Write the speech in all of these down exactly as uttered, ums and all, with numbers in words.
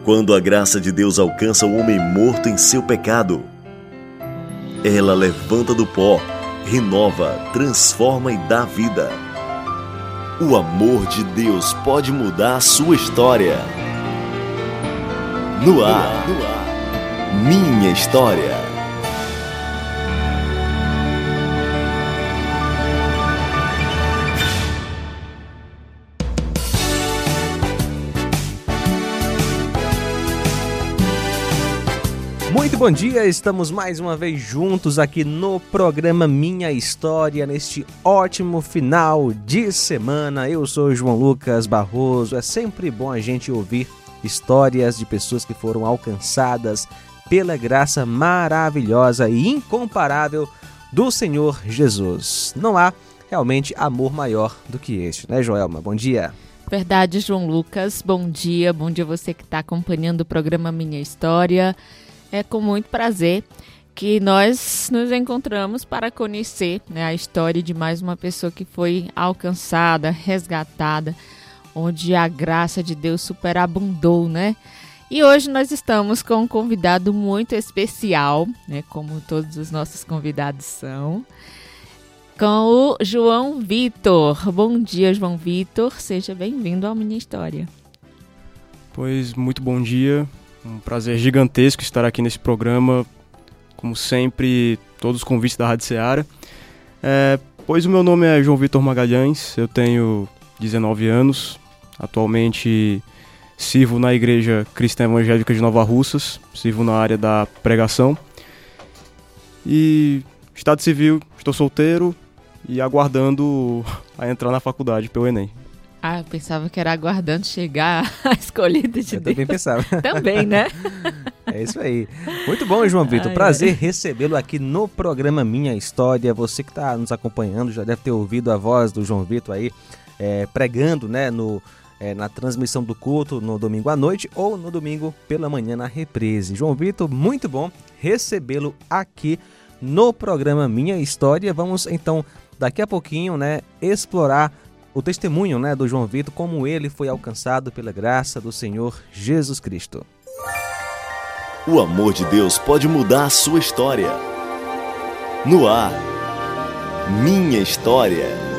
Quando a graça de Deus alcança o homem morto em seu pecado, ela levanta do pó, renova, transforma e dá vida. O amor de Deus pode mudar a sua história. No ar, Minha História. Muito bom dia, estamos mais uma vez juntos aqui no programa Minha História, neste ótimo final de semana. Eu sou João Lucas Barroso, é sempre bom a gente ouvir histórias de pessoas que foram alcançadas pela graça maravilhosa e incomparável do Senhor Jesus. Não há realmente amor maior do que este, né, Joelma? Bom dia. Verdade, João Lucas, bom dia, bom dia você que está acompanhando o programa Minha História. É com muito prazer que nós nos encontramos para conhecer, né, a história de mais uma pessoa que foi alcançada, resgatada, onde a graça de Deus superabundou, né? E hoje nós estamos com um convidado muito especial, né, como todos os nossos convidados são, com o João Vitor. Bom dia, João Vitor, seja bem-vindo ao Minha História. Pois, muito bom dia. Um prazer gigantesco estar aqui nesse programa, como sempre, todos os convites da Rádio Ceará. É, pois o meu nome é João Vitor Magalhães, eu tenho dezenove anos, atualmente sirvo na Igreja Cristã Evangélica de Nova Russas, sirvo na área da pregação. E estado civil, estou solteiro e aguardando a entrar na faculdade pelo Enem. Ah, eu pensava que era aguardando chegar a escolhida de eu Deus. Eu também pensava. Também, né? É isso aí. Muito bom, João Vitor. Ai, Prazer ai. recebê-lo aqui no programa Minha História. Você que está nos acompanhando já deve ter ouvido a voz do João Vitor aí é, pregando, né, no, é, na transmissão do culto no domingo à noite ou no domingo pela manhã na reprise. João Vitor, muito bom recebê-lo aqui no programa Minha História. Vamos então, daqui a pouquinho, né, explorar o testemunho, né, do João Vitor, como ele foi alcançado pela graça do Senhor Jesus Cristo. O amor de Deus pode mudar a sua história. No ar, Minha História.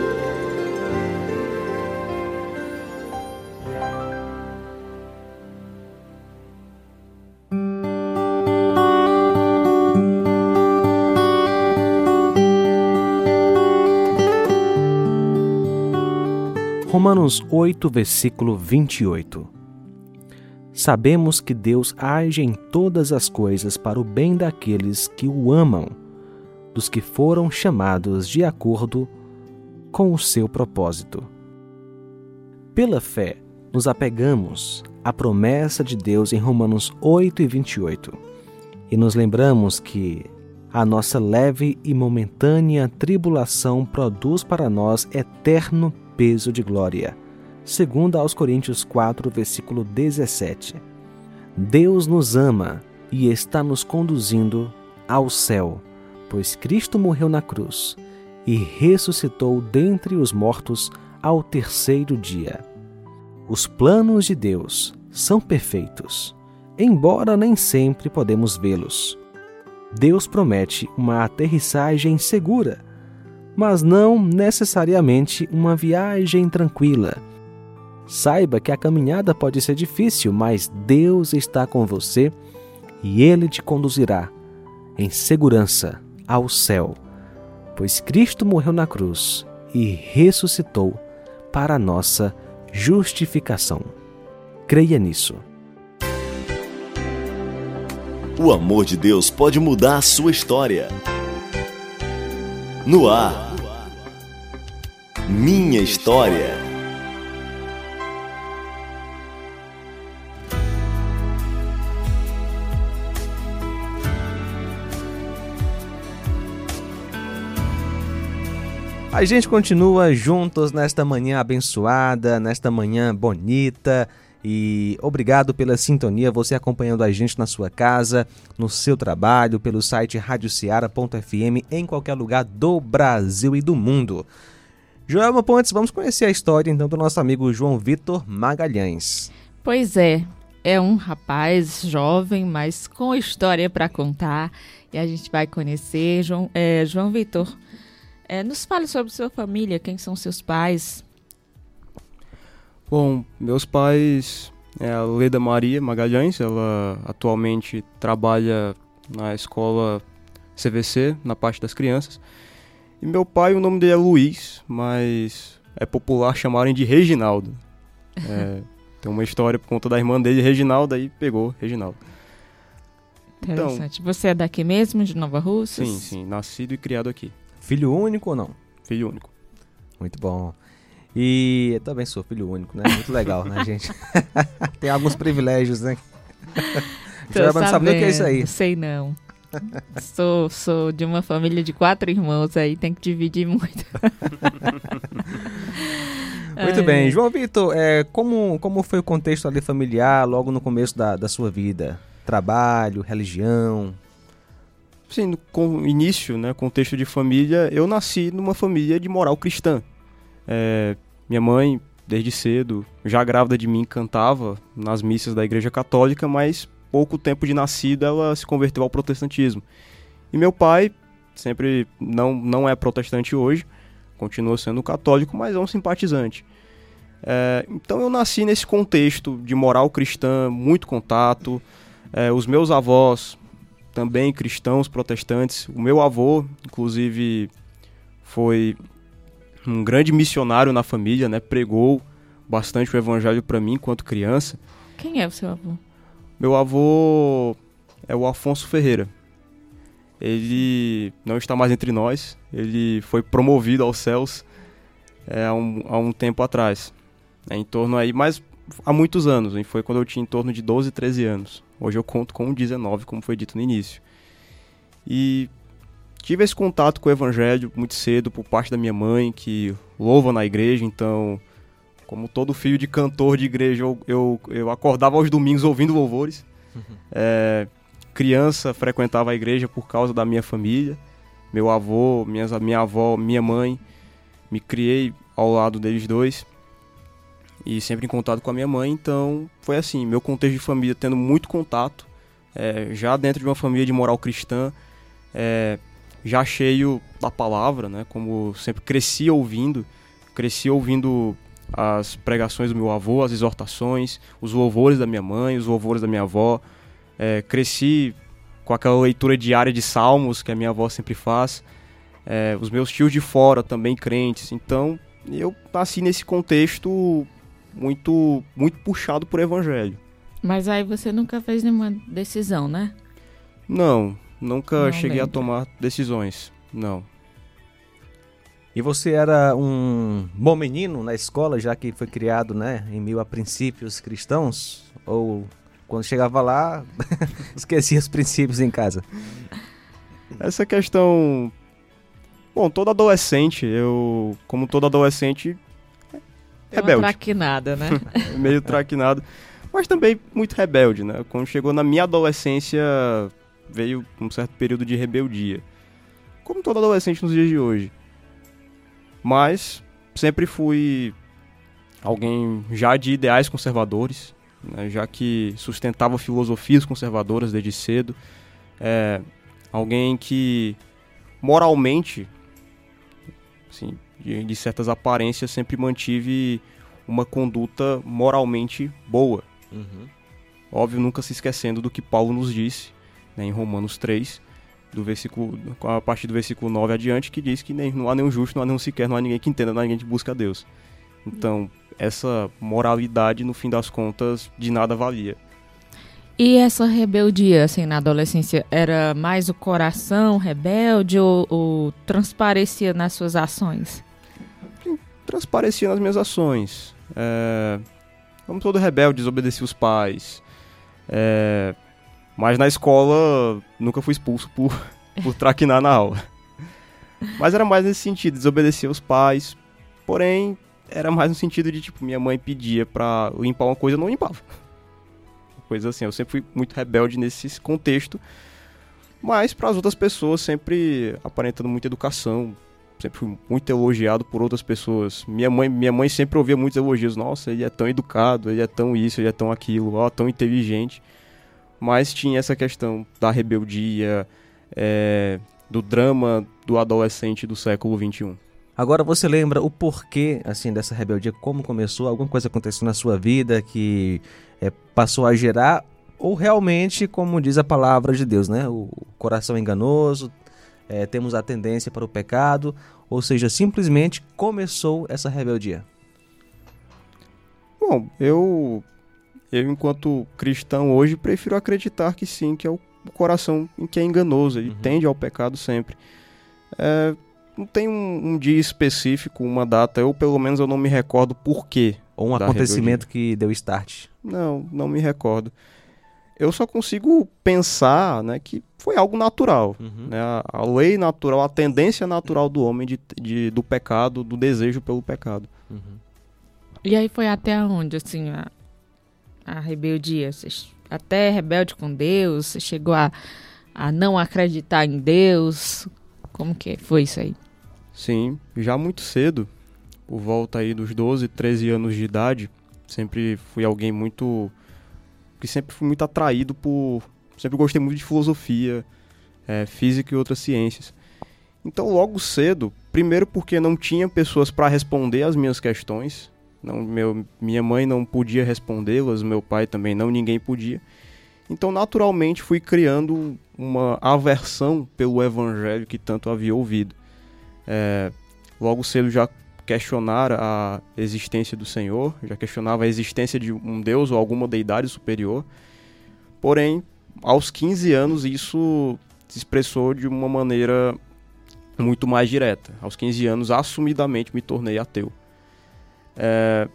Romanos oito, versículo vinte e oito. Sabemos que Deus age em todas as coisas para o bem daqueles que o amam, dos que foram chamados de acordo com o seu propósito. Pela fé, nos apegamos à promessa de Deus em Romanos oito e vinte e oito e nos lembramos que a nossa leve e momentânea tribulação produz para nós eterno peso de glória, segundo aos Coríntios quatro, versículo dezessete. Deus nos ama e está nos conduzindo ao céu, pois Cristo morreu na cruz e ressuscitou dentre os mortos ao terceiro dia. Os planos de Deus são perfeitos, embora nem sempre podemos vê-los. Deus promete uma aterrissagem segura, mas não necessariamente uma viagem tranquila. Saiba que a caminhada pode ser difícil, mas Deus está com você e Ele te conduzirá em segurança ao céu, pois Cristo morreu na cruz e ressuscitou para a nossa justificação. Creia nisso. O amor de Deus pode mudar a sua história. No ar, Minha História. A gente continua juntos nesta manhã abençoada, nesta manhã bonita. E obrigado pela sintonia, você acompanhando a gente na sua casa, no seu trabalho, pelo site rádio ceará ponto f m, em qualquer lugar do Brasil e do mundo. Joelma Pontes, vamos conhecer a história então do nosso amigo João Vitor Magalhães. Pois é, é um rapaz jovem, mas com história para contar. E a gente vai conhecer. João, é, João Vitor, é, nos fale sobre sua família, quem são seus pais? Bom, meus pais é a Leda Maria Magalhães, ela atualmente trabalha na escola C V C, na parte das crianças. E meu pai, o nome dele é Luiz, mas é popular chamarem de Reginaldo. É, tem uma história por conta da irmã dele, Reginaldo, aí pegou Reginaldo. Interessante. Então, você é daqui mesmo, de Nova Russas? Sim, sim, nascido e criado aqui. Filho único ou não? Filho único. Muito bom. E eu também sou filho único, né? Muito legal, né, gente? Tem alguns privilégios, né? Tô Você não sabe nem o que é isso aí. Sei não. Sou, sou de uma família de quatro irmãos, aí tem que dividir muito. Muito bem. João Vitor, é, como, como foi o contexto ali familiar logo no começo da, da sua vida? Trabalho, religião? Sim, no com, início, né, contexto de família, eu nasci numa família de moral cristã. É, minha mãe, desde cedo, já grávida de mim, cantava nas missas da Igreja Católica, mas pouco tempo de nascida ela se converteu ao protestantismo. E meu pai, sempre não, não é protestante hoje, continua sendo católico, mas é um simpatizante. É, então eu nasci nesse contexto de moral cristã, muito contato. É, os meus avós, também cristãos, protestantes. O meu avô, inclusive, foi um grande missionário na família, né? Pregou bastante o evangelho para mim enquanto criança. Quem é o seu avô? Meu avô é o Afonso Ferreira. Ele não está mais entre nós. Ele foi promovido aos céus é, há, um, há um tempo atrás. É, em torno aí, mas há muitos anos. Hein? Foi quando eu tinha em torno de doze, treze anos. Hoje eu conto com dezenove, como foi dito no início. E tive esse contato com o evangelho muito cedo por parte da minha mãe, que louva na igreja. Então, como todo filho de cantor de igreja, eu, eu, eu acordava aos domingos ouvindo louvores. Uhum. É, criança, frequentava a igreja por causa da minha família. Meu avô, minhas, minha avó, minha mãe. Me criei ao lado deles dois. E sempre em contato com a minha mãe, então foi assim, meu contexto de família tendo muito contato, é, já dentro de uma família de moral cristã, é, já cheio da palavra, né, como sempre cresci ouvindo, cresci ouvindo as pregações do meu avô, as exortações, os louvores da minha mãe, os louvores da minha avó, é, cresci com aquela leitura diária de salmos que a minha avó sempre faz, é, os meus tios de fora também crentes, então eu nasci nesse contexto muito, muito puxado por evangelho. Mas aí você nunca fez nenhuma decisão, né? Não, nunca Não cheguei lembra. a tomar decisões, não. E você era um bom menino na escola, já que foi criado, né, em meio a princípios cristãos? Ou quando chegava lá, esquecia os princípios em casa? Essa questão... Bom, todo adolescente, eu, como todo adolescente, rebelde. Uma traquinada, né? Meio traquinado, mas também muito rebelde, né? Quando chegou na minha adolescência, veio um certo período de rebeldia. Como todo adolescente nos dias de hoje. Mas sempre fui alguém já de ideais conservadores, né? Já que sustentava filosofias conservadoras desde cedo. É, alguém que moralmente, assim, de, de certas aparências, sempre mantive uma conduta moralmente boa. Uhum. Óbvio, nunca se esquecendo do que Paulo nos disse, né, em Romanos três, do versículo, a partir do versículo nove adiante, que diz que nem, não há nenhum justo, não há nenhum sequer, não há ninguém que entenda, não há ninguém que busca a Deus. Então, essa moralidade, no fim das contas, de nada valia. E essa rebeldia, assim, na adolescência, era mais o coração rebelde ou, ou transparecia nas suas ações? Transparecia nas minhas ações. É, como todo rebelde, desobedecia os pais. É, mas na escola, nunca fui expulso por, por traquinar na aula. Mas era mais nesse sentido, desobedecer os pais. Porém, era mais no sentido de, tipo, minha mãe pedia pra limpar uma coisa, eu não limpava. Coisa assim, eu sempre fui muito rebelde nesse contexto, mas para as outras pessoas sempre aparentando muita educação, sempre fui muito elogiado por outras pessoas. Minha mãe, minha mãe sempre ouvia muitos elogios. Nossa, ele é tão educado, ele é tão isso, ele é tão aquilo, ó, tão inteligente. Mas tinha essa questão da rebeldia, é, do drama do adolescente do século vinte e um. Agora você lembra o porquê assim, dessa rebeldia, como começou? Alguma coisa aconteceu na sua vida que é, passou a gerar? Ou realmente, como diz a palavra de Deus, né? O coração é enganoso, é, temos a tendência para o pecado, ou seja, simplesmente começou essa rebeldia? Bom, eu, eu enquanto cristão hoje prefiro acreditar que sim, que é o coração em que é enganoso, ele uhum. tende ao pecado sempre. É, não tem um, um dia específico, uma data, eu pelo menos eu não me recordo por quê. Ou um acontecimento rebeldia. Que deu start. Não, não me recordo. Eu só consigo pensar, né, que foi algo natural. Uhum. Né, a, a lei natural, a tendência natural do homem de, de, do pecado, do desejo pelo pecado. Uhum. E aí foi até onde, assim, a, a rebeldia? Você até rebelde com Deus? Você chegou a, a não acreditar em Deus? Como que foi isso aí? Sim, já muito cedo, por volta aí dos doze, treze anos de idade, sempre fui alguém muito... que sempre fui muito atraído por... sempre gostei muito de filosofia, é, física e outras ciências. Então, logo cedo, primeiro porque não tinha pessoas para responder às minhas questões, não, meu, minha mãe não podia respondê-las, meu pai também não, ninguém podia. Então, naturalmente, fui criando uma aversão pelo evangelho que tanto havia ouvido. É, logo cedo já questionara a existência do Senhor, já questionava a existência de um Deus ou alguma deidade superior. Porém, aos quinze anos, isso se expressou de uma maneira muito mais direta. Aos quinze anos, assumidamente, me tornei ateu. É,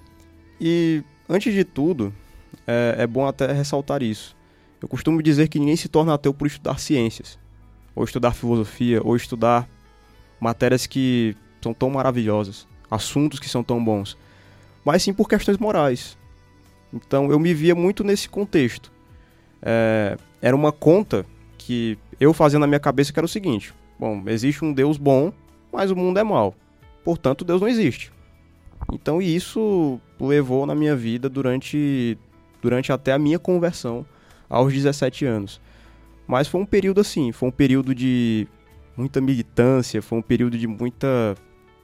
e, antes de tudo, é, é bom até ressaltar isso. Eu costumo dizer que ninguém se torna ateu por estudar ciências, ou estudar filosofia, ou estudar matérias que são tão maravilhosas, assuntos que são tão bons, mas sim por questões morais. Então eu me via muito nesse contexto. É, era uma conta que eu fazia na minha cabeça que era o seguinte: bom, existe um Deus bom, mas o mundo é mau, portanto Deus não existe. Então isso levou na minha vida durante, durante até a minha conversão aos dezessete anos. Mas foi um período assim, foi um período de muita militância, foi um período de muita,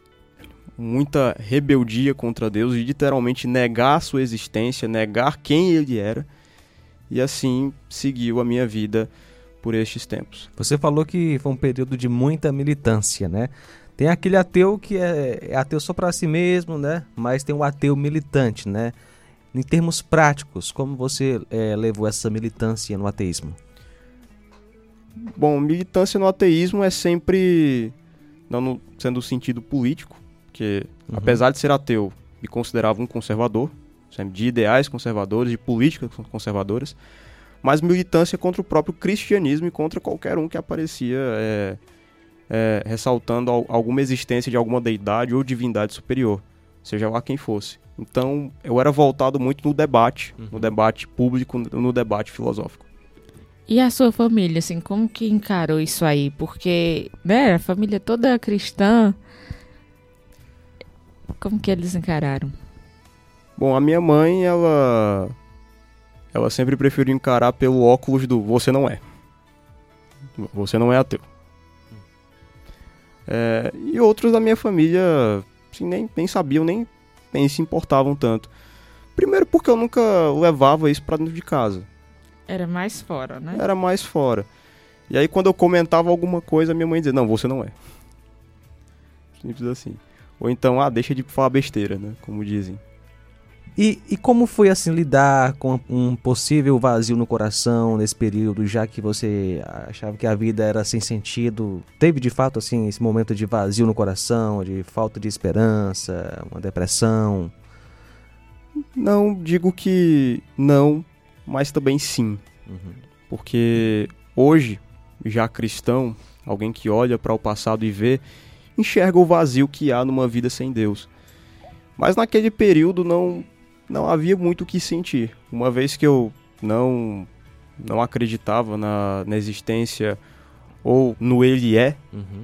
muita rebeldia contra Deus, de literalmente negar a sua existência, negar quem ele era, e assim seguiu a minha vida por estes tempos. Você falou que foi um período de muita militância, né? Tem aquele ateu que é, é ateu só para si mesmo, né? Mas tem o ateu militante, né? Em termos práticos, como você é, levou essa militância no ateísmo? Bom, militância no ateísmo é sempre, não no, sendo o sentido político, porque uhum. apesar de ser ateu, me considerava um conservador, de ideais conservadores, de políticas conservadoras, mas militância contra o próprio cristianismo e contra qualquer um que aparecia é, é, ressaltando alguma existência de alguma deidade ou divindade superior, seja lá quem fosse. Então, eu era voltado muito no debate, uhum. no debate público, no debate filosófico. E a sua família, assim, como que encarou isso aí? Porque, né, a família toda cristã, como que eles encararam? Bom, a minha mãe, ela, ela sempre preferiu encarar pelo óculos do você não é. Você não é ateu. É, e outros da minha família, assim, nem, nem sabiam, nem, nem se importavam tanto. Primeiro porque eu nunca levava isso pra dentro de casa. Era mais fora, né? Era mais fora. E aí quando eu comentava alguma coisa, minha mãe dizia, não, você não é. Simples assim. Ou então, ah, deixa de falar besteira, né? Como dizem. E, e como foi assim lidar com um possível vazio no coração nesse período, já que você achava que a vida era sem sentido? Teve de fato assim esse momento de vazio no coração, de falta de esperança, uma depressão? Não, digo que não, mas também sim. Uhum. Porque hoje, já cristão, alguém que olha para o passado e vê, enxerga o vazio que há numa vida sem Deus. Mas naquele período não... não havia muito o que sentir. Uma vez que eu não, não acreditava na, na existência ou no ele é, uhum.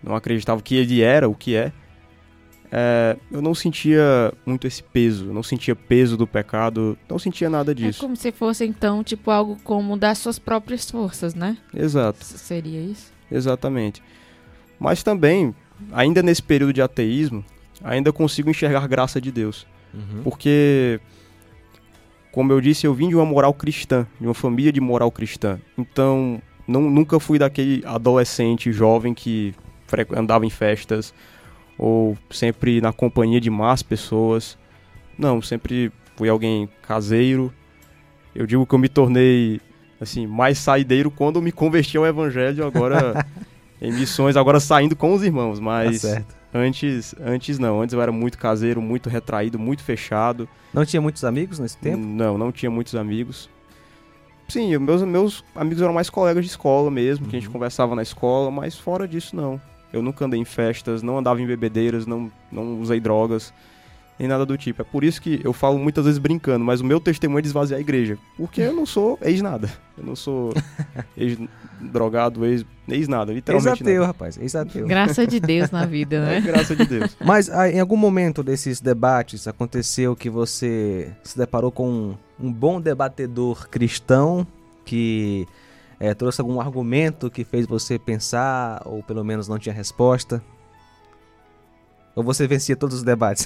não acreditava que ele era o que é, é, eu não sentia muito esse peso, eu não sentia peso do pecado, não sentia nada disso. É como se fosse, então, tipo, algo como das suas próprias forças, né? Exato. Seria isso? Exatamente. Mas também, ainda nesse período de ateísmo, ainda consigo enxergar graça de Deus. Uhum. Porque, como eu disse, eu vim de uma moral cristã, de uma família de moral cristã. Então, não, nunca fui daquele adolescente jovem que andava em festas, ou sempre na companhia de más pessoas. Não, sempre fui alguém caseiro. Eu digo que eu me tornei assim, mais saideiro quando eu me converti ao evangelho, agora em missões, agora saindo com os irmãos, mas tá certo. antes, antes não, antes eu era muito caseiro, muito retraído, muito fechado. Não tinha muitos amigos nesse tempo? Não, não tinha muitos amigos. Sim, meus, meus amigos eram mais colegas de escola mesmo, uhum. que a gente conversava na escola, mas fora disso não. Eu nunca andei em festas, não andava em bebedeiras, não, não usei drogas, nem nada do tipo. É por isso que eu falo muitas vezes brincando, mas o meu testemunho é de esvaziar a igreja. Porque eu não sou ex-nada. Eu não sou ex-drogado, ex, ex-nada, literalmente ex-ateu, nada. rapaz, ex-ateu. Graça de Deus na vida, né? É, graça de Deus. Mas ah, em algum momento desses debates aconteceu que você se deparou com um, um bom debatedor cristão que... É, trouxe algum argumento que fez você pensar, ou pelo menos não tinha resposta? Ou você vencia todos os debates?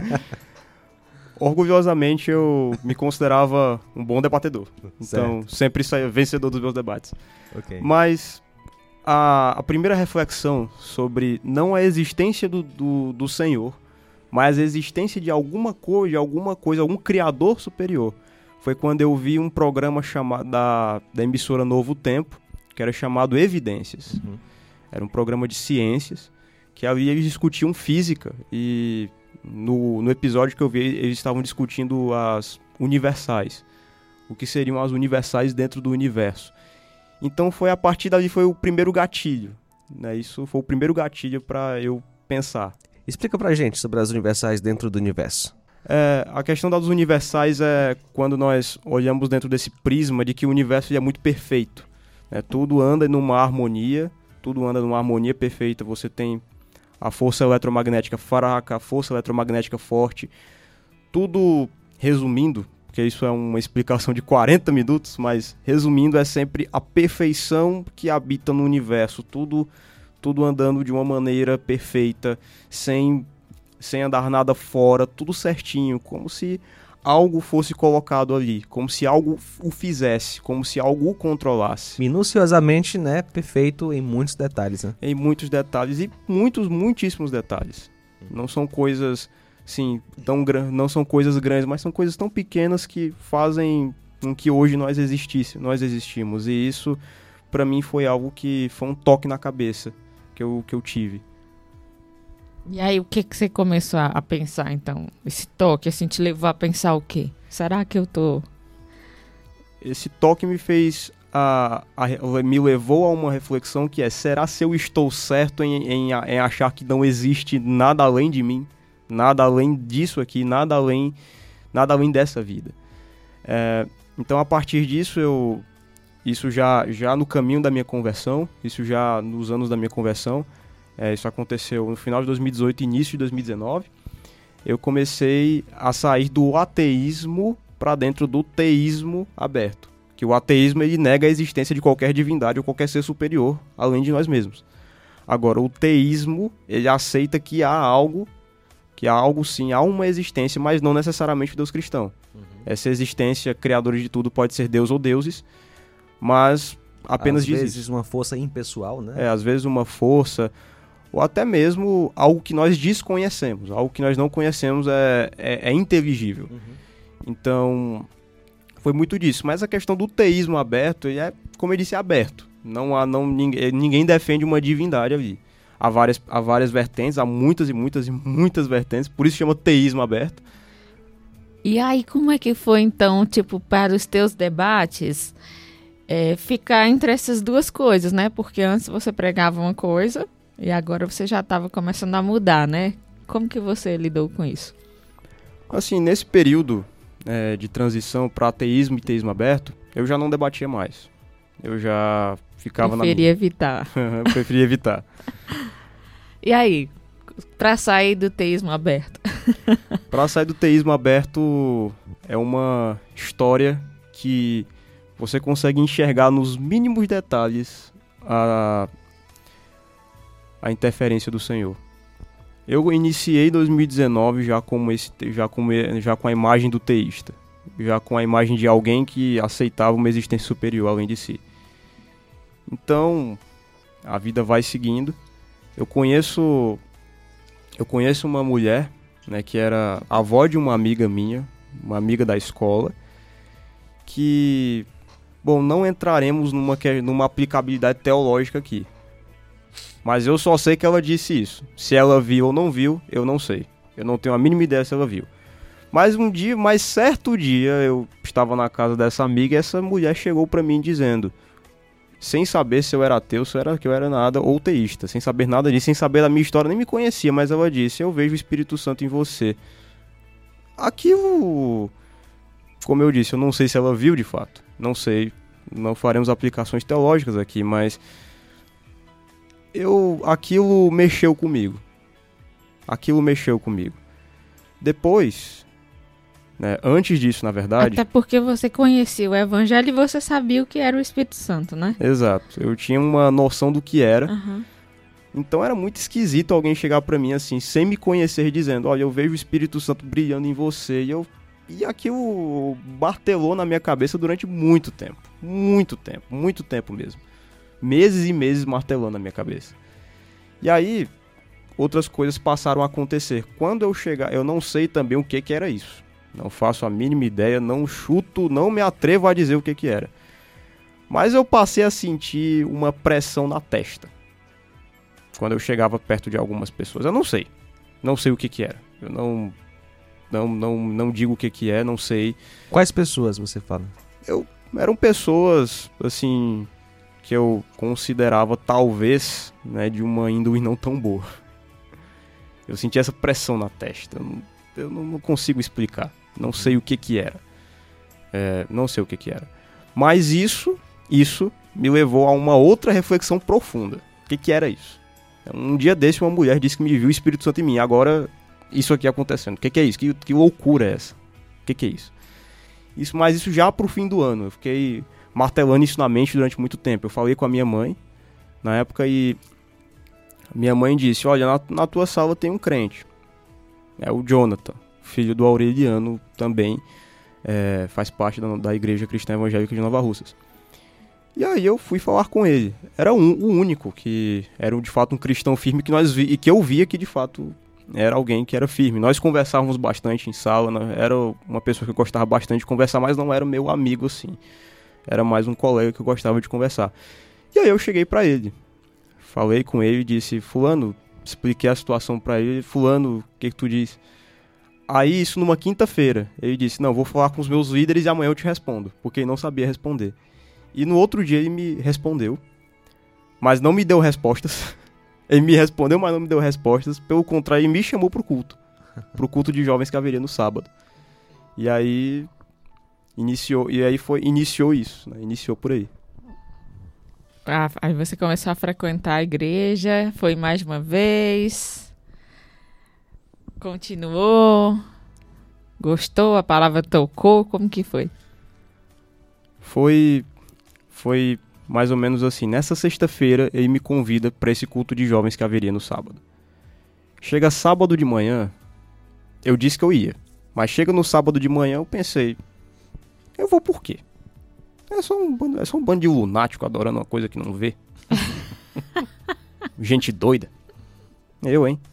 Orgulhosamente eu me considerava um bom debatedor. Então certo. Sempre saía vencedor dos meus debates. Okay. Mas a, a primeira reflexão sobre não a existência do, do, do Senhor, mas a existência de alguma coisa, de alguma coisa, algum criador superior, foi quando eu vi um programa chamado da, da emissora Novo Tempo, que era chamado Evidências. Uhum. Era um programa de ciências, que ali eles discutiam física, e no, no episódio que eu vi, eles estavam discutindo as universais, o que seriam as universais dentro do universo. Então foi a partir dali foi o primeiro gatilho, né? Isso foi o primeiro gatilho para eu pensar. Explica pra gente sobre as universais dentro do universo. É, a questão das universais é quando nós olhamos dentro desse prisma de que o universo é muito perfeito, né? Tudo anda numa harmonia, tudo anda numa harmonia perfeita. Você tem a força eletromagnética fraca, a força eletromagnética forte, tudo resumindo, porque isso é uma explicação de quarenta minutos, mas resumindo é sempre a perfeição que habita no universo, tudo, tudo andando de uma maneira perfeita, sem... sem andar nada fora, tudo certinho, como se algo fosse colocado ali, como se algo o fizesse, como se algo o controlasse. Minuciosamente, né, perfeito em muitos detalhes, né? Em muitos detalhes, e muitos, muitíssimos detalhes. Não são coisas, sim, tão gran... não são coisas grandes, mas são coisas tão pequenas que fazem com que hoje nós existíssemos, nós existimos. E isso, para mim, foi algo que foi um toque na cabeça que eu, que eu tive. E aí, o que que você começou a, a pensar, então? Esse toque, assim, te levou a pensar o quê? Será que eu tô... Esse toque me fez... A, a, me levou a uma reflexão que é: será se eu estou certo em, em, em achar que não existe nada além de mim? Nada além disso aqui, nada além, nada além dessa vida. É, então, a partir disso, eu... Isso já, já no caminho da minha conversão, isso já nos anos da minha conversão, É, isso aconteceu no final de dois mil e dezoito e início de dois mil e dezenove. Eu comecei a sair do ateísmo para dentro do teísmo aberto. Que o ateísmo ele nega a existência de qualquer divindade ou qualquer ser superior, além de nós mesmos. Agora, o teísmo, ele aceita que há algo, que há algo sim, há uma existência, mas não necessariamente o Deus cristão. Uhum. Essa existência, criadora de tudo, pode ser Deus ou deuses, mas apenas diz isso. Às vezes uma força impessoal, né? É, às vezes uma força... ou até mesmo algo que nós desconhecemos, algo que nós não conhecemos é, é, é inteligível. Uhum. Então, foi muito disso. Mas a questão do teísmo aberto, ele é, como eu disse, aberto. Não há, não, ninguém, ninguém defende uma divindade ali. Há várias, há várias vertentes, há muitas e muitas e muitas vertentes, por isso chama teísmo aberto. E aí, como é que foi, então, tipo, para os teus debates, é, ficar entre essas duas coisas, né? Porque antes você pregava uma coisa... e agora você já estava começando a mudar, né? Como que você lidou com isso? Assim, nesse período é, de transição para ateísmo e teísmo aberto, eu já não debatia mais. Eu já ficava Preferia na... evitar. Preferia evitar. E aí, para sair do teísmo aberto? Para sair do teísmo aberto é uma história que você consegue enxergar nos mínimos detalhes a, a interferência do Senhor. Eu iniciei dois mil e dezenove já, como esse, já, com, já com a imagem do teísta, já com a imagem de alguém que aceitava uma existência superior além de si. Então, a vida vai seguindo. Eu conheço, eu conheço uma mulher, né, que era avó de uma amiga minha, uma amiga da escola, que, bom, não entraremos numa, numa aplicabilidade teológica aqui. Mas eu só sei que ela disse isso. Se ela viu ou não viu, eu não sei. Eu não tenho a mínima ideia se ela viu. Mas um dia, mais certo dia, eu estava na casa dessa amiga e essa mulher chegou pra mim dizendo, sem saber se eu era ateu, se eu era, que eu era nada, ou teísta, sem saber nada disso, sem saber da minha história, nem me conhecia, mas ela disse, eu vejo o Espírito Santo em você. Aquilo, como eu disse, eu não sei se ela viu de fato, não sei, não faremos aplicações teológicas aqui, mas eu, aquilo mexeu comigo, aquilo mexeu comigo. Depois, né, antes disso, na verdade... Até porque você conhecia o Evangelho e você sabia o que era o Espírito Santo, né? Exato, eu tinha uma noção do que era, Uhum. Então era muito esquisito alguém chegar pra mim assim, sem me conhecer, dizendo, olha, eu vejo o Espírito Santo brilhando em você, e eu... E aquilo martelou na minha cabeça durante muito tempo. Muito tempo, muito tempo mesmo. Meses e meses martelando na minha cabeça. E aí, outras coisas passaram a acontecer. Quando eu chegar, eu não sei também o que que era isso. Não faço a mínima ideia, não chuto, não me atrevo a dizer o que que era. Mas eu passei a sentir uma pressão na testa. Quando eu chegava perto de algumas pessoas. Eu não sei. Não sei o que que era. Eu não... Não, não, não digo o que que é, não sei. Quais pessoas você fala? Eu, eram pessoas, assim, que eu considerava, talvez, né, de uma índole não tão boa. Eu senti essa pressão na testa. Eu não, eu não consigo explicar. Não sei o que que era. É, não sei o que que era. Mas isso, isso me levou a uma outra reflexão profunda. O que que era isso? Um dia desse, uma mulher disse que me viu o Espírito Santo em mim. Agora... Isso aqui acontecendo. O que, que é isso? Que, que loucura é essa? O que, que é isso? isso? Mas isso já pro fim do ano. Eu fiquei martelando isso na mente durante muito tempo. Eu falei com a minha mãe, na época, e minha mãe disse, olha, na, na tua sala tem um crente. É o Jonathan, filho do Aureliano, também é, faz parte da, da Igreja Cristã Evangélica de Nova Russas. E aí eu fui falar com ele. Era um, o único que era de fato um cristão firme que, nós vi, e que eu via que de fato... Era alguém que era firme. Nós conversávamos bastante em sala, né? Era uma pessoa que eu gostava bastante de conversar, mas não era meu amigo, assim. Era mais um colega que eu gostava de conversar. E aí eu cheguei pra ele. Falei com ele e disse, fulano, expliquei a situação pra ele. Fulano, o que que tu diz? Aí, isso numa quinta-feira. Ele disse, não, vou falar com os meus líderes e amanhã eu te respondo. Porque ele não sabia responder. E no outro dia ele me respondeu. Mas não me deu respostas. Ele me respondeu, mas não me deu respostas. Pelo contrário, ele me chamou pro culto. Pro culto de jovens que haveria no sábado. E aí... Iniciou, e aí foi, iniciou isso, né? Iniciou por aí. Ah, aí você começou a frequentar a igreja. Foi mais uma vez. Continuou. Gostou? A palavra tocou? Como que foi? Foi... Foi... Mais ou menos assim, nessa sexta-feira ele me convida para esse culto de jovens que haveria no sábado. Chega sábado de manhã, eu disse que eu ia. Mas chega no sábado de manhã, eu pensei, eu vou por quê? É só um bando, é só um bando de lunático adorando uma coisa que não vê. Gente doida. Eu, hein?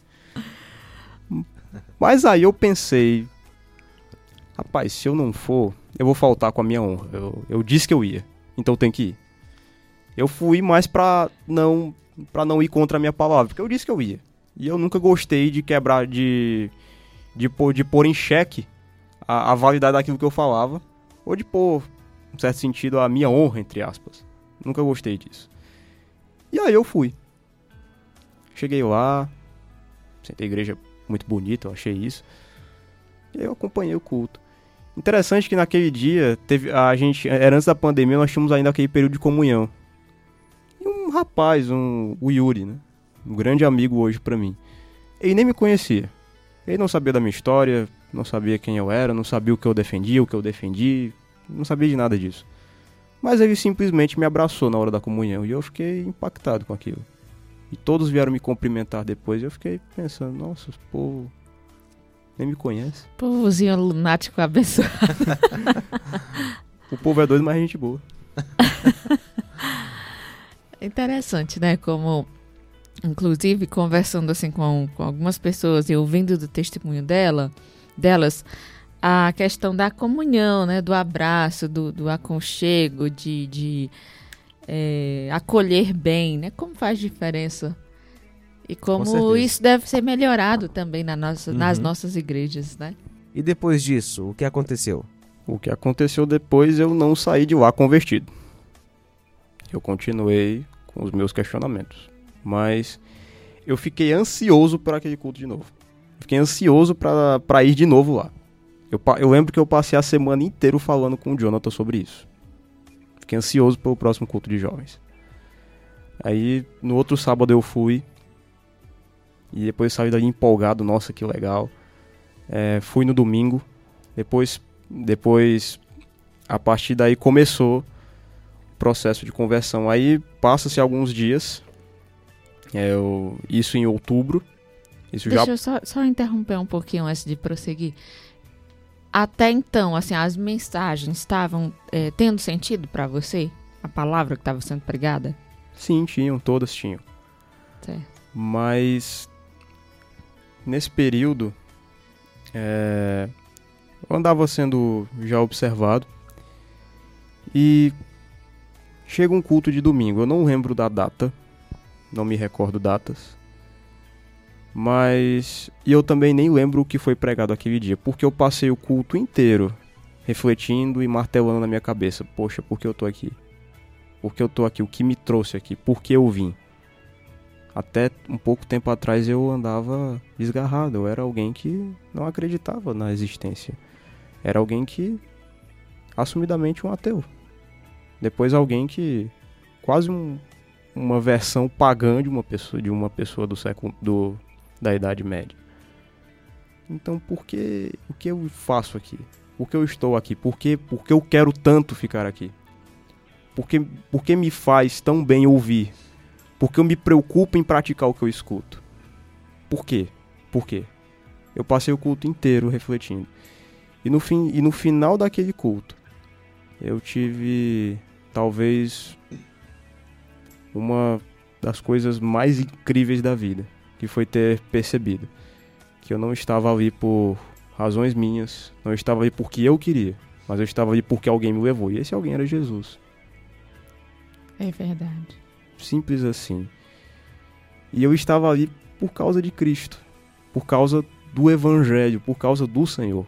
Mas aí eu pensei, rapaz, se eu não for, eu vou faltar com a minha honra. Eu, eu disse que eu ia, então tem que ir. Eu fui mais pra não, pra não ir contra a minha palavra, porque eu disse que eu ia. E eu nunca gostei de quebrar, de, de, pôr, de pôr em xeque a, a validade daquilo que eu falava, ou de pôr, em certo sentido, a minha honra, entre aspas. Nunca gostei disso. E aí eu fui. Cheguei lá, sentei a igreja muito bonita, eu achei isso. E aí eu acompanhei o culto. Interessante que naquele dia, teve, a gente, era antes da pandemia, nós tínhamos ainda aquele período de comunhão. E um rapaz, um, o Yuri, né? um grande amigo hoje para mim. Ele nem me conhecia. Ele não sabia da minha história, não sabia quem eu era, não sabia o que eu defendia, o que eu defendi, não sabia de nada disso. Mas ele simplesmente me abraçou na hora da comunhão e eu fiquei impactado com aquilo. E todos vieram me cumprimentar depois e eu fiquei pensando, nossa, o povo nem me conhece. Povozinho lunático abençoado. O povo é doido, mas é gente boa. Interessante, né? Como, inclusive, conversando assim com, com algumas pessoas e ouvindo do testemunho dela, delas, a questão da comunhão, né? Do abraço, do, do aconchego, de, de é, acolher bem, né? Como faz diferença. E como isso deve ser melhorado também na nossa, uhum. nas nossas igrejas, né? E depois disso, o que aconteceu? O que aconteceu depois, eu não saí de lá convertido. Eu continuei com os meus questionamentos. Mas eu fiquei ansioso por aquele culto de novo. Fiquei ansioso para ir de novo lá. Eu, eu lembro que eu passei a semana inteira falando com o Jonathan sobre isso. Fiquei ansioso pelo próximo culto de jovens. Aí, no outro sábado eu fui. E depois saí dali empolgado. Nossa, que legal. É, fui no domingo. Depois, depois, a partir daí começou o processo de conversão. Aí, passa-se alguns dias. É, eu, isso em outubro. Isso Deixa já... eu só, só interromper um pouquinho antes de prosseguir. Até então, assim, as mensagens estavam é, tendo sentido para você? A palavra que estava sendo pregada? Sim, tinham, todas tinham. Certo. Mas nesse período é, eu andava sendo já observado e chega um culto de domingo. Eu não lembro da data, não me recordo datas. Mas e eu também nem lembro o que foi pregado aquele dia, porque eu passei o culto inteiro refletindo e martelando na minha cabeça. Poxa, por que eu tô aqui? Por que eu tô aqui? O que me trouxe aqui? Por que eu vim? Até um pouco tempo atrás eu andava desgarrado. Eu era alguém que não acreditava na existência. Era alguém que, assumidamente, um ateu. Depois alguém que, quase um, uma versão pagã de uma pessoa, de uma pessoa do século... Do, da Idade Média. Então, por que, o que eu faço aqui? Por que eu estou aqui? Por que, por que eu quero tanto ficar aqui? Por que, por que me faz tão bem ouvir? Por que eu me preocupo em praticar o que eu escuto? Por quê? Por quê? Eu passei o culto inteiro refletindo. E no, fim, e no final daquele culto, eu tive, talvez, uma das coisas mais incríveis da vida. Que foi ter percebido que eu não estava ali por razões minhas, não estava ali porque eu queria, mas eu estava ali porque alguém me levou, e esse alguém era Jesus. É verdade. Simples assim. E eu estava ali por causa de Cristo, por causa do Evangelho, por causa do Senhor.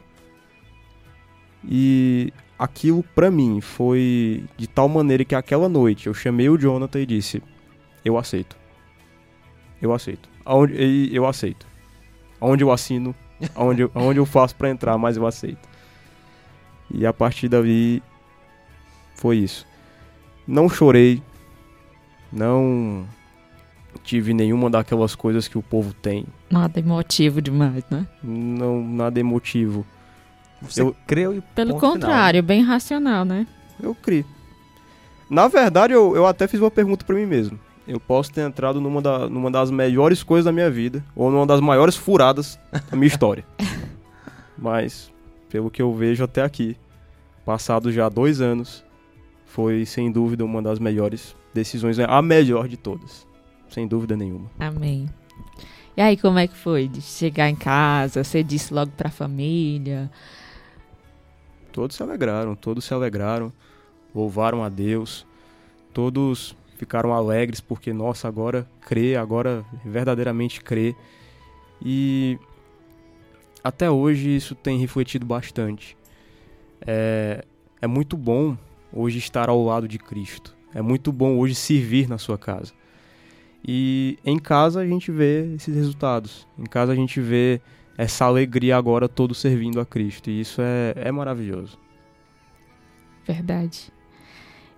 E aquilo pra mim foi de tal maneira que aquela noite eu chamei o Jonathan e disse, eu aceito. Eu aceito. Aonde, eu aceito. Aonde eu assino, aonde eu, aonde eu faço pra entrar, mas eu aceito. E a partir daí foi isso. Não chorei, não tive nenhuma daquelas coisas que o povo tem. Nada emotivo demais, né? Não, nada emotivo. Você eu, creu e Pelo contrário, final. Bem racional, né? Eu criei. Na verdade, eu, eu até fiz uma pergunta pra mim mesmo. Eu posso ter entrado numa, da, numa das melhores coisas da minha vida, ou numa das maiores furadas da minha história. Mas, pelo que eu vejo até aqui, passados já dois anos, foi sem dúvida uma das melhores decisões, a melhor de todas, sem dúvida nenhuma. Amém. E aí, como é que foi? De chegar em casa, você disse logo pra família? Todos se alegraram, todos se alegraram, louvaram a Deus, todos ficaram alegres porque, nossa, agora crê, agora verdadeiramente crê. E até hoje isso tem refletido bastante. É, é muito bom hoje estar ao lado de Cristo. É muito bom hoje servir na sua casa. E em casa a gente vê esses resultados. Em casa a gente vê essa alegria agora todos servindo a Cristo. E isso é, é maravilhoso. Verdade.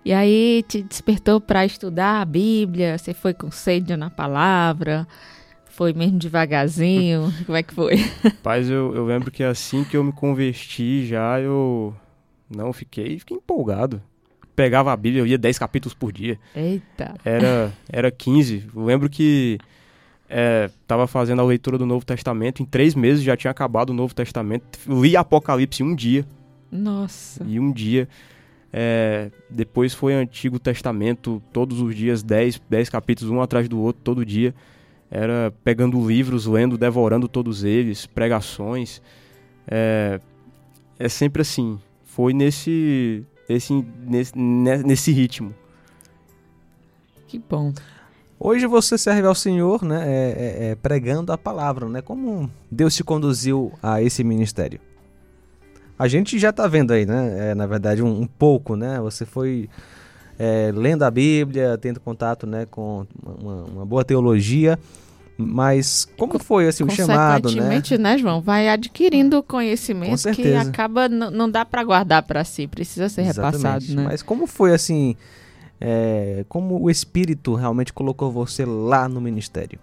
E aí te despertou para estudar a Bíblia? Você foi com sede na palavra? Foi mesmo devagarzinho? Como é que foi? Rapaz, eu, eu lembro que assim que eu me converti já, eu não fiquei, fiquei empolgado. Pegava a Bíblia, eu ia dez capítulos por dia. Eita! Era, era quinze. Eu lembro que estava fazendo a leitura do Novo Testamento, em três meses já tinha acabado o Novo Testamento. Li Apocalipse em um dia. Nossa! E um dia... É, depois foi Antigo Testamento, todos os dias, dez, dez capítulos, um atrás do outro, todo dia. Era pegando livros, lendo, devorando todos eles, pregações. É, é sempre assim. Foi nesse, nesse, nesse, nesse ritmo. Que bom. Hoje você serve ao Senhor, né, é, é, é, pregando a palavra, né? Como Deus te conduziu a esse ministério? A gente já está vendo aí, né? É, na verdade, um, um pouco, né? Você foi é, lendo a Bíblia, tendo contato, né, com uma, uma boa teologia, mas como foi assim, o chamado, né? Consequentemente, né, João? Vai adquirindo conhecimento Com que acaba, n- não dá para guardar para si, precisa ser Exatamente. repassado, né? Mas como foi assim, é, como o Espírito realmente colocou você lá no ministério?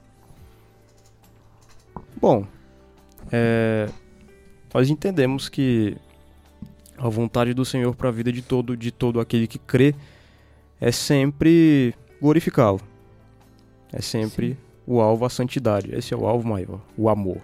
Bom, é... nós entendemos que a vontade do Senhor para a vida de todo, de todo aquele que crê é sempre glorificá-lo. É sempre Sim. o alvo, a santidade. Esse é o alvo maior, o amor.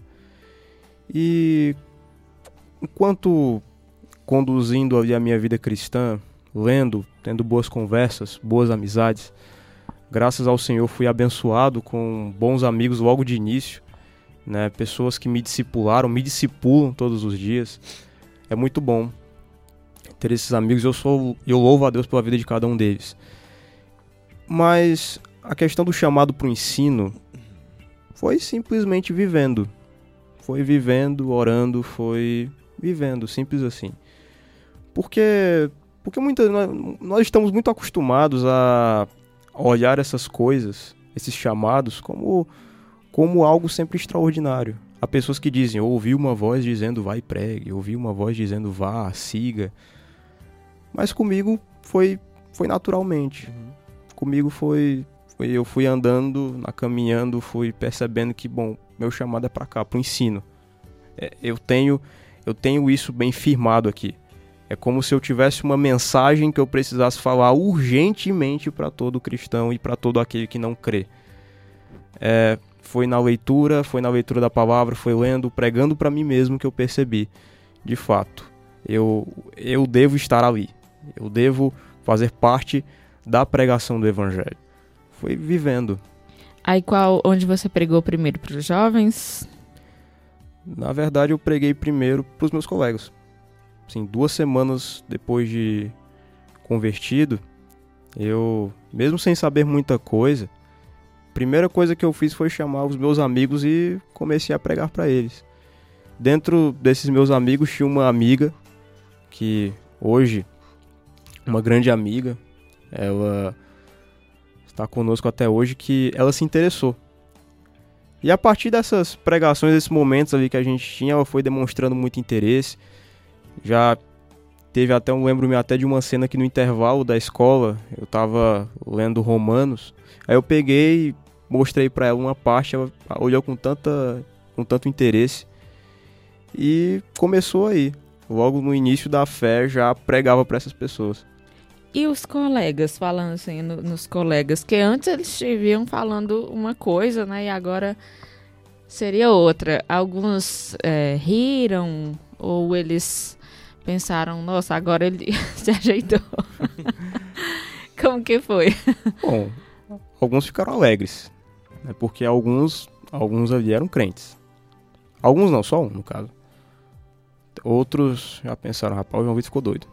E enquanto conduzindo ali a minha vida cristã, lendo, tendo boas conversas, boas amizades, graças ao Senhor fui abençoado com bons amigos logo de início. Né, pessoas que me discipularam, me discipulam todos os dias. É muito bom ter esses amigos. Eu sou, eu louvo a Deus pela vida de cada um deles. Mas a questão do chamado para o ensino foi simplesmente vivendo. Foi vivendo, orando, foi vivendo, simples assim. Porque, porque muita, nós, nós estamos muito acostumados a olhar essas coisas, esses chamados, como... como algo sempre extraordinário. Há pessoas que dizem, eu ouvi uma voz dizendo vá e pregue, eu ouvi uma voz dizendo vá, siga. Mas comigo foi, foi naturalmente. Uhum. Comigo foi, foi, eu fui andando, caminhando, fui percebendo que, bom, meu chamado é para cá, para o ensino. É, eu, tenho, eu tenho isso bem firmado aqui. É como se eu tivesse uma mensagem que eu precisasse falar urgentemente para todo cristão e para todo aquele que não crê. É... Foi na leitura, foi na leitura da palavra, foi lendo, pregando para mim mesmo que eu percebi, de fato, eu, eu devo estar ali, eu devo fazer parte da pregação do Evangelho. Foi vivendo. Aí qual, onde você pregou primeiro, para os jovens? Na verdade eu preguei primeiro para os meus colegas. Assim, duas semanas depois de convertido, eu, mesmo sem saber muita coisa, primeira coisa que eu fiz foi chamar os meus amigos e comecei a pregar para eles. Dentro desses meus amigos tinha uma amiga que hoje, uma grande amiga, ela está conosco até hoje, que ela se interessou. E a partir dessas pregações, desses momentos ali que a gente tinha, ela foi demonstrando muito interesse. Já teve até, eu lembro-me até de uma cena que no intervalo da escola, eu estava lendo Romanos, aí eu peguei, mostrei para ela uma parte, ela olhou com, tanta, com tanto interesse e começou aí. Logo no início da fé já pregava para essas pessoas. E os colegas, falando assim, no, nos colegas, que antes eles te viam falando uma coisa, né, e agora seria outra. Alguns é, riram ou eles pensaram, nossa, agora ele se ajeitou. Como que foi? Bom, alguns ficaram alegres, né, porque alguns, alguns ali eram crentes. Alguns não, só um no caso. Outros já pensaram, rapaz, o João Vitor ficou doido.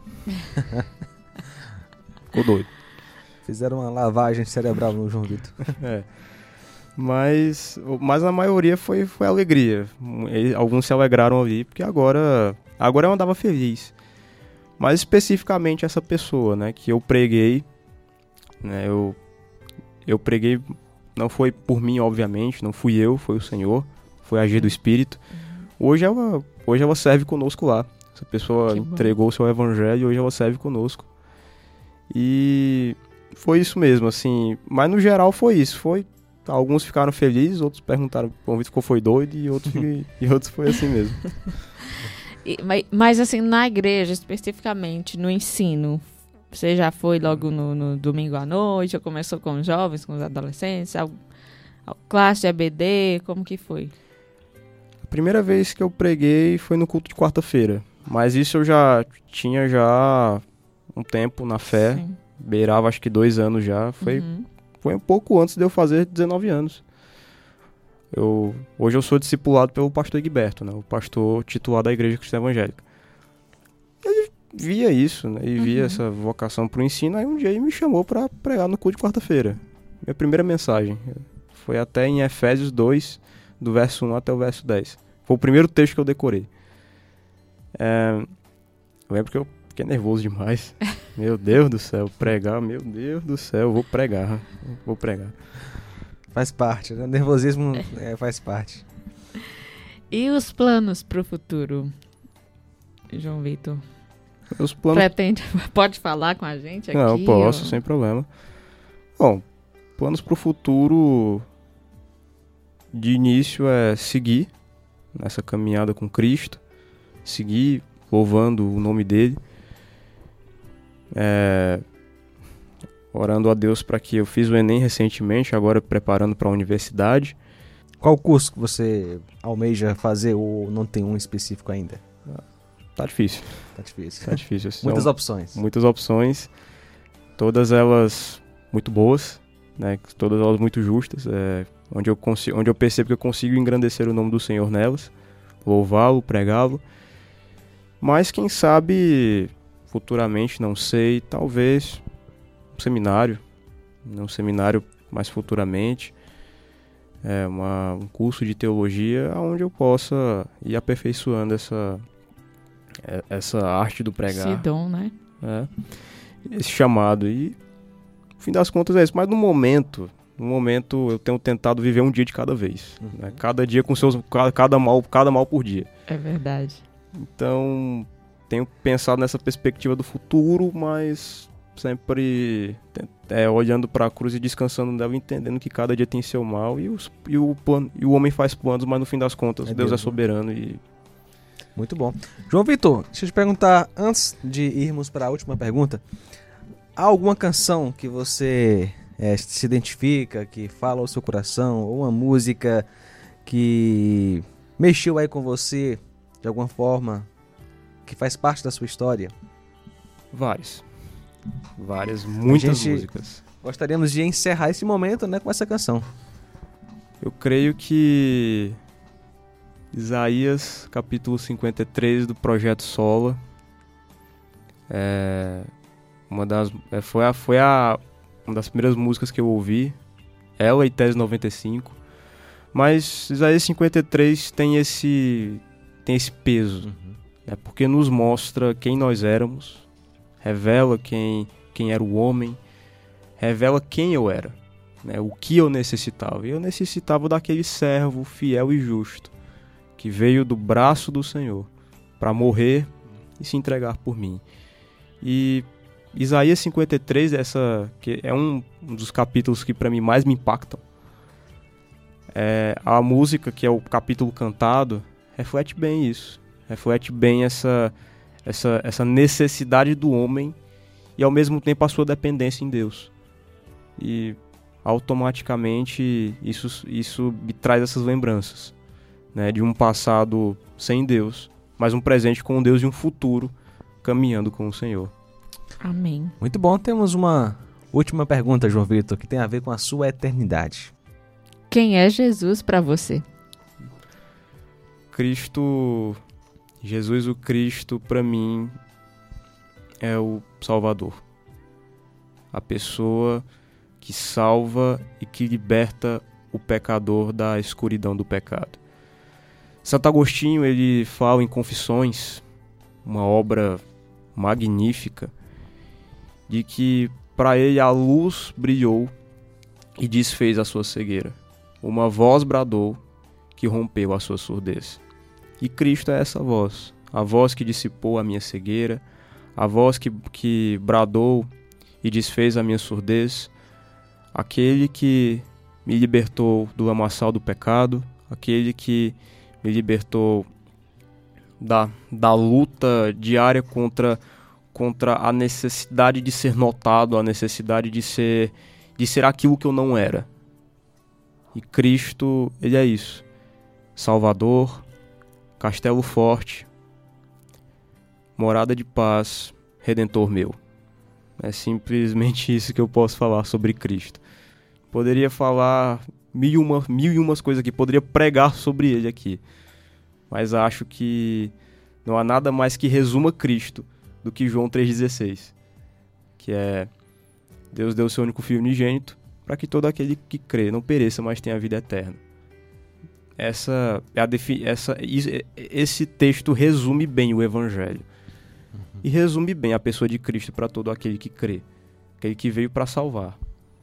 Ficou doido. Fizeram uma lavagem cerebral no João Vitor. É. Mas, mas a maioria foi, foi alegria. Alguns se alegraram ali, porque agora, agora eu andava feliz. Mas especificamente essa pessoa, né, que eu preguei, né, eu, eu preguei, não foi por mim, obviamente, não fui eu, foi o Senhor, foi agir do Espírito. Hoje ela, hoje ela serve conosco lá. Essa pessoa entregou o seu evangelho e hoje ela serve conosco. E foi isso mesmo, assim. Mas no geral foi isso. Foi, alguns ficaram felizes, outros perguntaram, o Vitor ficou foi doido, e outros, e, e outros foi assim mesmo. E, mas, mas assim, na igreja, especificamente, no ensino, você já foi logo no, no domingo à noite, ou começou com os jovens, com os adolescentes, a, a classe de A B D, como que foi? A primeira vez que eu preguei foi no culto de quarta-feira, mas isso eu já tinha já um tempo na fé, Sim. beirava acho que dois anos já, foi, uhum. foi um pouco antes de eu fazer dezenove anos. Eu, hoje eu sou discipulado pelo pastor Egberto, né, o pastor titular da Igreja Cristã Evangélica. Ele via isso, né, e via uhum. essa vocação para o ensino, aí um dia ele me chamou para pregar no culto de quarta-feira. Minha primeira mensagem foi até em Efésios dois, do verso um até o verso dez. Foi o primeiro texto que eu decorei. É, eu lembro que eu fiquei nervoso demais. Meu Deus do céu, pregar, meu Deus do céu, vou pregar, vou pregar. Faz parte, né? O nervosismo é, faz parte. E os planos para o futuro, João Vitor? Os planos... Pretende, pode falar com a gente aqui? Não, eu posso, ou... sem problema. Bom, planos para o futuro, de início, é seguir nessa caminhada com Cristo, seguir louvando o nome dele, é... orando a Deus para que eu fiz o Enem recentemente, agora preparando para a universidade. Qual curso que você almeja fazer ou não tem um específico ainda? Tá difícil. Tá difícil. Tá difícil. Muitas opções. Muitas opções, todas elas muito boas, né? Todas elas muito justas, é... onde, eu consigo, onde eu percebo que eu consigo engrandecer o nome do Senhor nelas, louvá-lo, pregá-lo. Mas quem sabe, futuramente, não sei, talvez... seminário, um seminário mais futuramente, é uma, um curso de teologia onde eu possa ir aperfeiçoando essa, essa arte do pregar. Esse dom, né? É, esse chamado. E, no fim das contas, é isso. Mas no momento, no momento eu tenho tentado viver um dia de cada vez. Uhum. Né? Cada dia com seus... Cada mal, cada mal por dia. É verdade. Então, tenho pensado nessa perspectiva do futuro, mas... sempre é, olhando para a cruz e descansando nela, entendendo que cada dia tem seu mal e, os, e, o, plano, e o homem faz planos, mas no fim das contas é Deus, Deus é soberano. E... Muito bom. João Vitor, deixa eu te perguntar, antes de irmos para a última pergunta, há alguma canção que você é, se identifica, que fala ao seu coração, ou uma música que mexeu aí com você de alguma forma, que faz parte da sua história? Vários. Várias, muitas músicas. Gostaríamos de encerrar esse momento, né, com essa canção. Eu creio que Isaías, capítulo cinquenta e três do Projeto Sola, é uma das, é, foi, a, foi a, uma das primeiras músicas que eu ouvi, ela e Tese noventa e cinco, mas Isaías cinquenta e três tem esse, tem esse peso, uhum. né, porque nos mostra quem nós éramos, revela quem, quem era o homem, revela quem eu era, né, o que eu necessitava. E eu necessitava daquele servo fiel e justo, que veio do braço do Senhor para morrer e se entregar por mim. E Isaías cinquenta e três, essa, que é um, um dos capítulos que para mim mais me impactam. É, a música, que é o capítulo cantado, reflete bem isso, reflete bem essa... Essa, essa necessidade do homem e ao mesmo tempo a sua dependência em Deus. E automaticamente isso, isso me traz essas lembranças, né, de um passado sem Deus, mas um presente com Deus e um futuro caminhando com o Senhor. Amém. Muito bom, temos uma última pergunta, João Vitor, que tem a ver com a sua eternidade. Quem é Jesus para você? Cristo... Jesus o Cristo, para mim, é o Salvador. A pessoa que salva e que liberta o pecador da escuridão do pecado. Santo Agostinho, ele fala em Confissões, uma obra magnífica, de que para ele a luz brilhou e desfez a sua cegueira. Uma voz bradou que rompeu a sua surdez. E Cristo é essa voz, a voz que dissipou a minha cegueira, a voz que, que bradou e desfez a minha surdez, aquele que me libertou do lamaçal do pecado, aquele que me libertou da, da luta diária contra, contra a necessidade de ser notado, a necessidade de ser, de ser aquilo que eu não era. E Cristo, ele é isso. Salvador, castelo forte, morada de paz, redentor meu. É simplesmente isso que eu posso falar sobre Cristo. Poderia falar mil e, uma, mil e umas coisas aqui, poderia pregar sobre ele aqui. Mas acho que não há nada mais que resuma Cristo do que João três dezesseis. Que é: Deus deu o seu único Filho unigênito para que todo aquele que crê não pereça, mas tenha a vida eterna. Essa, é a defi- essa, esse texto resume bem o Evangelho. Uhum. E resume bem a pessoa de Cristo para todo aquele que crê. Aquele que veio para salvar.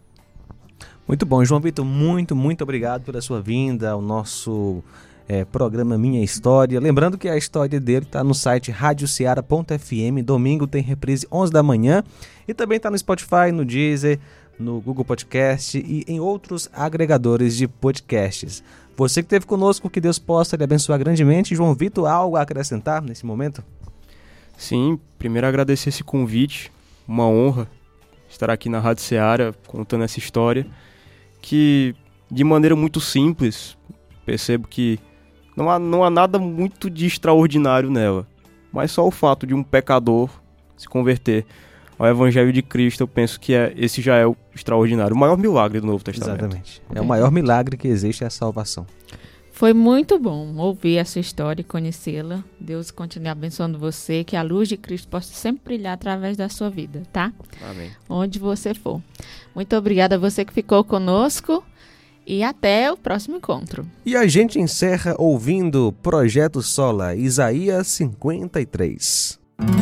Muito bom, João Vitor, muito, muito obrigado pela sua vinda ao nosso é, programa Minha História. Lembrando que a história dele está no site rádio ceará ponto f m, domingo tem reprise onze da manhã, e também está no Spotify, no Deezer, no Google Podcast e em outros agregadores de podcasts. Você que esteve conosco, que Deus possa lhe abençoar grandemente. João Vitor, algo a acrescentar nesse momento? Sim, primeiro agradecer esse convite, uma honra estar aqui na Rádio Ceará contando essa história, que de maneira muito simples, percebo que não há, não há nada muito de extraordinário nela, mas só o fato de um pecador se converter ao Evangelho de Cristo, eu penso que é, esse já é o extraordinário, o maior milagre do Novo Testamento. Exatamente, é o maior milagre que existe, é a salvação. Foi muito bom ouvir essa história e conhecê-la. Deus continue abençoando você, que a luz de Cristo possa sempre brilhar através da sua vida, tá? Amém. Onde você for. Muito obrigada a você que ficou conosco e até o próximo encontro. E a gente encerra ouvindo Projeto Sola, Isaías cinquenta e três.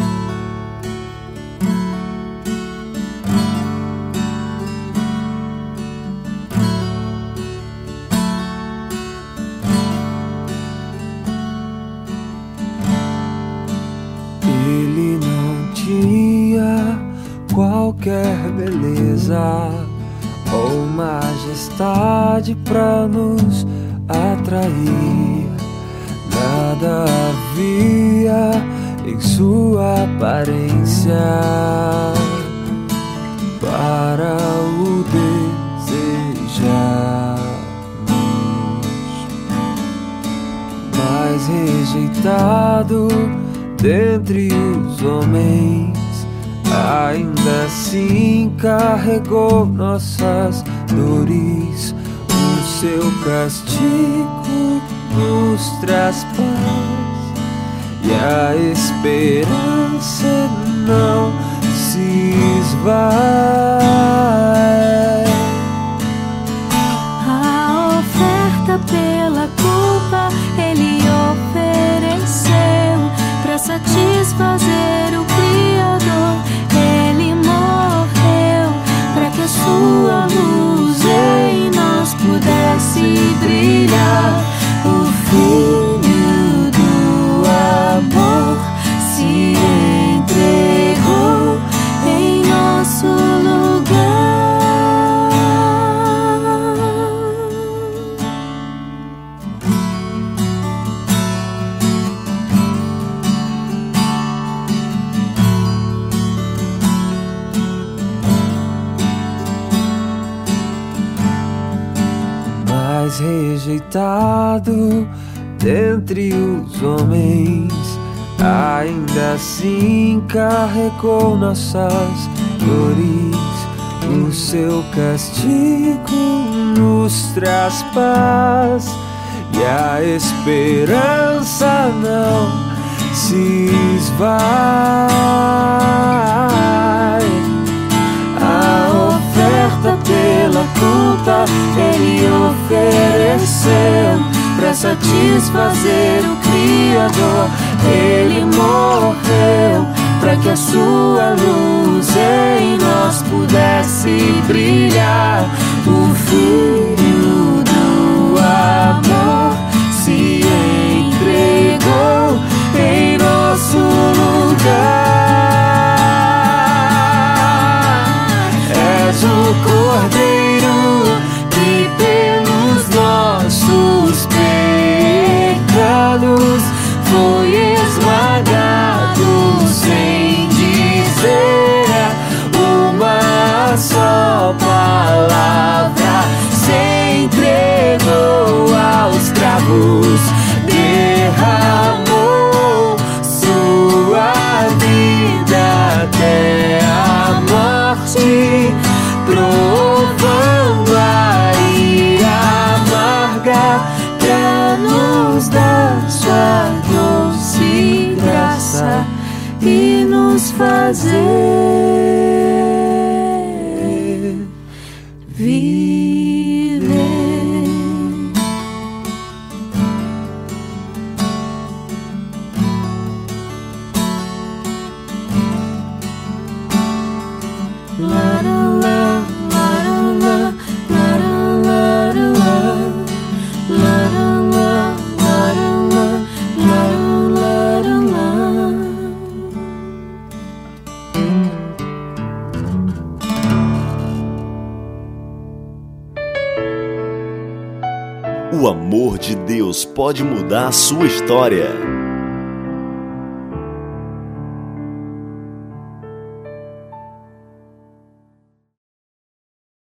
Qualquer beleza ou majestade pra nos atrair, nada havia em sua aparência para o desejarmos, mas rejeitado dentre os homens, ainda assim carregou nossas dores. O seu castigo nos traz paz e a esperança não se esvai. A oferta pela culpa ele ofereceu para satisfazer o Criador. Ele morreu para que a sua luz em nós pudesse brilhar. O Filho do amor se entregou em nosso lugar. Mas rejeitado dentre os homens, ainda assim carregou nossas dores. O seu castigo nos traz paz e a esperança não se esvai. A oferta pela culpa ele ofereceu para satisfazer o Criador. Ele morreu para que a sua luz em nós pudesse brilhar. O Filho do amor se entregou em nosso lugar. nos fazer viver. La la la, la la la, la la la, la la la, la la la, la la la. O amor de Deus pode mudar a sua história.